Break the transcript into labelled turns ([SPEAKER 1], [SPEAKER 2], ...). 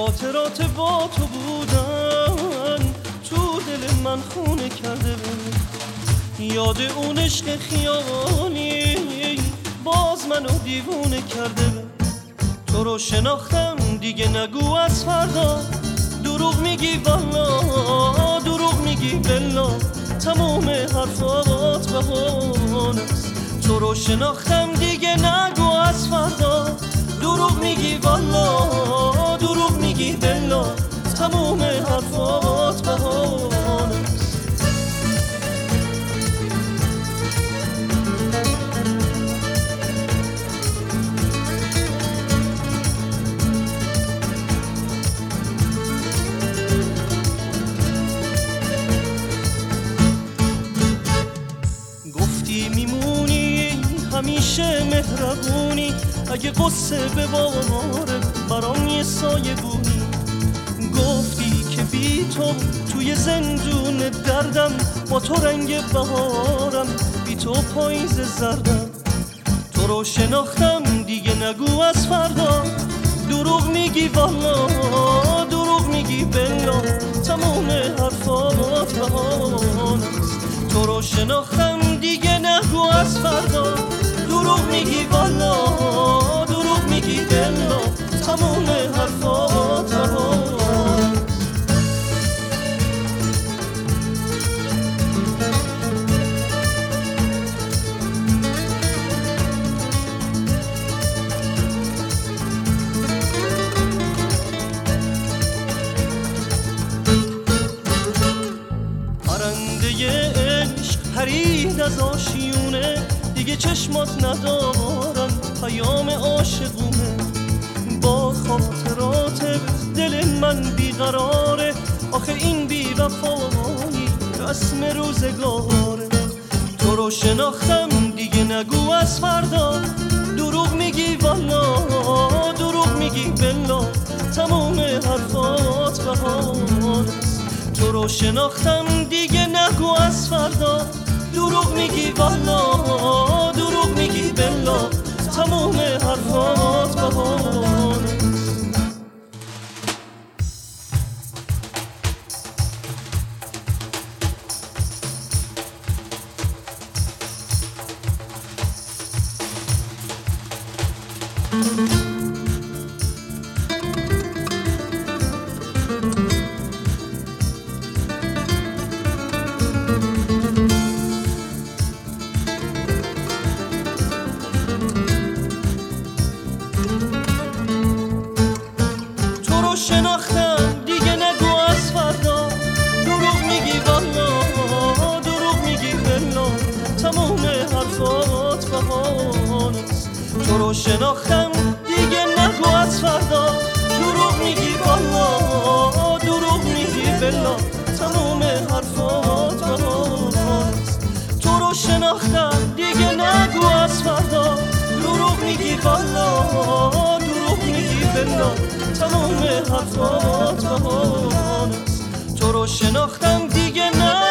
[SPEAKER 1] خاطرات با تو بودن تو دل من خونه کرده بود. یاد اون عشق خیالی باز منو دیوونه کرده بود. تو رو شناختم دیگه نگو از فردا، دروغ میگی والا دروغ میگی بلا، تمام حرفات بهانست. تو رو شناختم دیگه نگو از فردا، دروغ میگی والا دروغ میگی بلا، تمام حرفات بهانست. همیشه مهربونی، اگه قصه بباره برام یه سایه بونی. گفتی که بی تو توی زندون دردم، با تو رنگ بهارم بی تو پاییز زردم. تو رو شناختم دیگه نگو از فردا، دروغ میگی والا دروغ میگی بلا، تمام حرفات بهانست. تو رو شناختم دیگه نگو از فردا، دروغ میگی والا دروغ میگی بلا، تمام حرفات بهانست. پرید از آشیونه دیگه چشمات ندارن پیام عاشقونه. با خاطرات دل من بیقراره، آخه این بی وفایی رسم روزگاره. تو رو شناختم دیگه نگو از فردا، دروغ میگی والا دروغ میگی بلا، تمام حرفات بهانست. تو رو شناختم دیگه نگو از فردا، دروغ میگی والا دروغ میگی بلا، تمام حرفات بهانست. شناختم دیگه نگو از فردا، دروغ میگی والا دروغ میگی بلا، تمام حرفات بهانست. تو رو شناختم دیگه نگو از فردا، دروغ میگی والا دروغ میگی بلا، تمام حرفات بهانست. تو رو شناختم دیگه نگو از فردا، دروغ میگی والا دروغ میگی بلا، تمام حرفات بهانست. تو رو شناختم دیگه نه